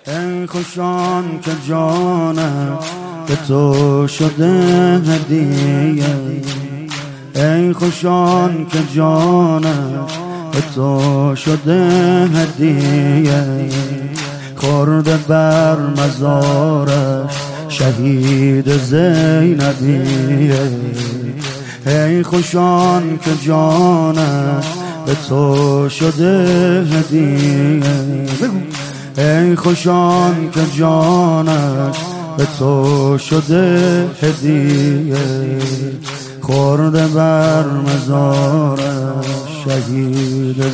ای خوشان که جانم به تو شده هدیه، ای خوشان که جانم به تو شده هدیه، خورده بر مزارش شهید زینبیه. ای خوشان که جانش به تو شده هدیه، ای خوشان که جانش به تو شده هدیه، خورده بر مزارش شهید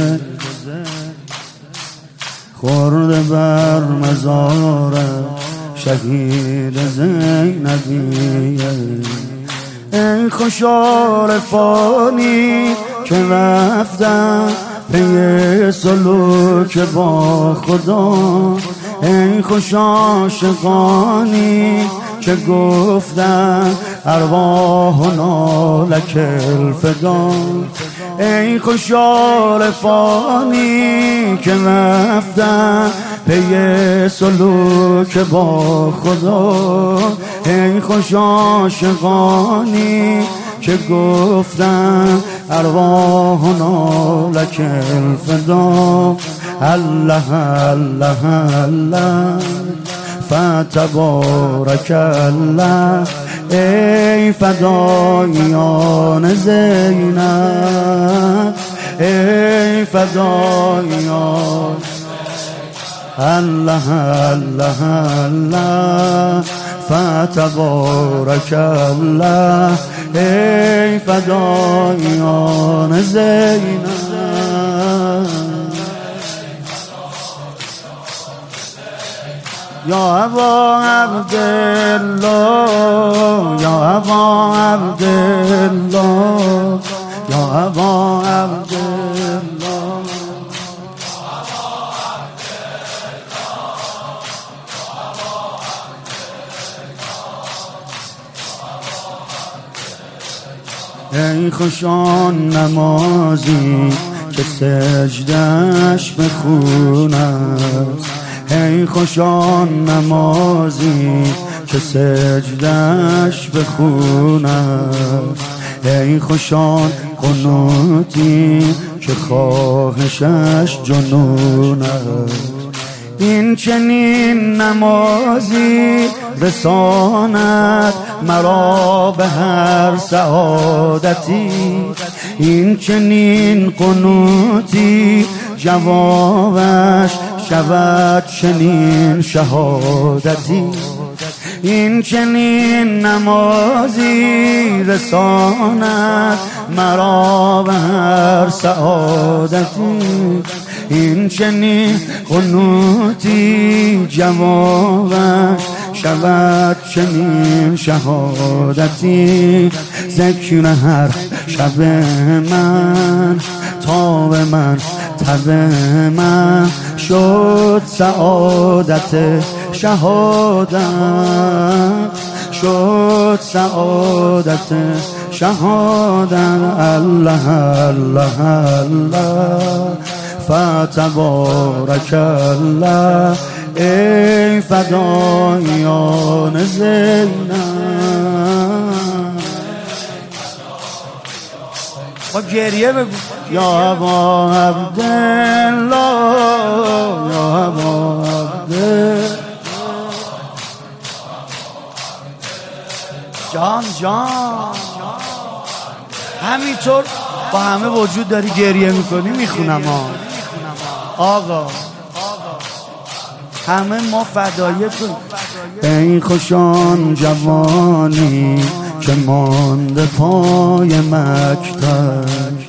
خورده بر مزارش شهید زینبیه. ای خوشحال فانی که رفتم پی سلوک با خدا، ای خوش عاشقانی که گفتن ارواحنا لک الفدا، ای خوشحال فانی که رفتن پی سلوک با خدا، ای خوش عاشقانی که گفتن ارواحنا لک الفدا. الله الله الله فتبارک الله، ای فدایان زینب، ای فدایان الله الله الله فتبارک الله، ای فدایان زینب. یا ابا عبدالله، یا ابا عبدالله، یا ابا عبدالله، ای خوشان نمازی که سجدش به خون است، ای خوشان نمازی که سجدش به خون است، ای خوشان قنوتی که خواهشش جنون است. این چنین نمازی رساند مرا به هر سعادتی، این چنین قنوتی جوابش شود چنین شهادتی، این چنین نمازی رساند مرا به هر سعادتی، این چنین قنوتی جوابش شود چنین شهادتی. ذکر هر شب من تاب من تب من شد سعادت شهادت، شد سعادت شهادت. الله الله الله فتبارک الله، ای فدایان زینب. با گریه بگو یا ابا عبدالله، یا ابا عبدالله، جان جان. همینطور با همه وجود داری گریه میکنی، میخونم آقا همه ما فدایه کن. ای خوشان جوانی که مانده پای مکتب،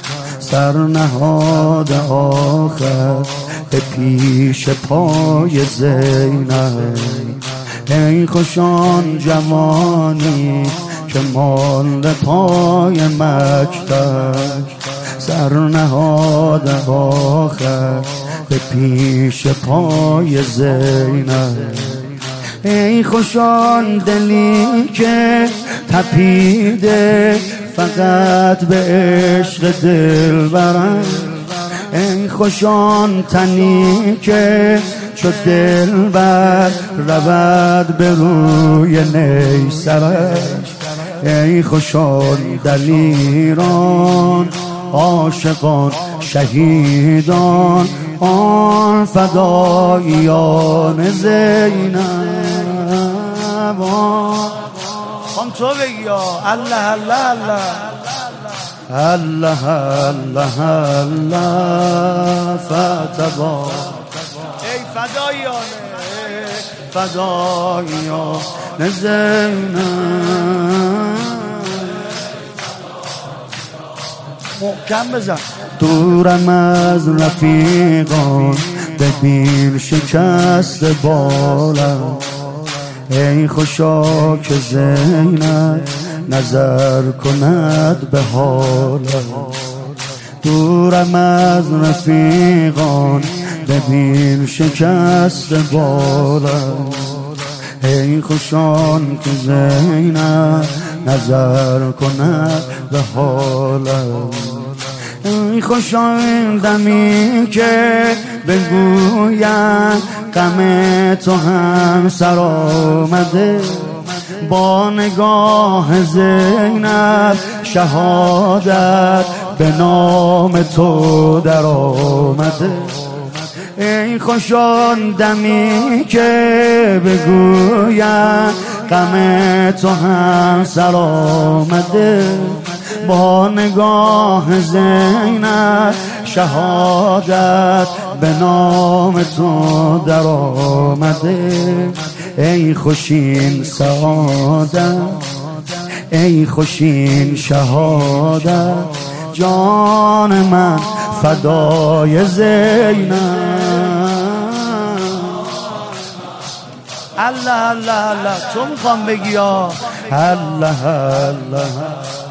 سرنهاد آخر به پیش پای زینب. ای خوشان جوانی که مانده پای مکتب، سرنهاد آخر به پیش پای زینب. ای خوشان دلی که تپیده فقط به عشق دلبرم، ای خوشان تنی که چو دلبر رود به روی نیسرش، ای خوشان دلیران عاشقان شهیدان آن فداییان زینب. خم تو بگی الله الله الله الله الله الله فتبا ای فداییان زینب. محکم بزن. دورم از رفیقان ببین شکست بالم، ای خوشا که زینب نظر کند به حالم. دورم از رفیقان ببین شکست بالم، ای خوشان که زینب نظر کند به حالم. ای خوشان دمی که بگویم غم تو هم سر آمده، با نگاه زینب شهادت به نام تو در آمده. ای خوشان دمی که بگویم غم تو هم سر آمده، با نگاه زینب شهادت به نام تو در آمده. ای خوشین سعادت، ای خوشین شهادت، جان من فدای زینب. الله الله الله تو میخوام بگی الله الله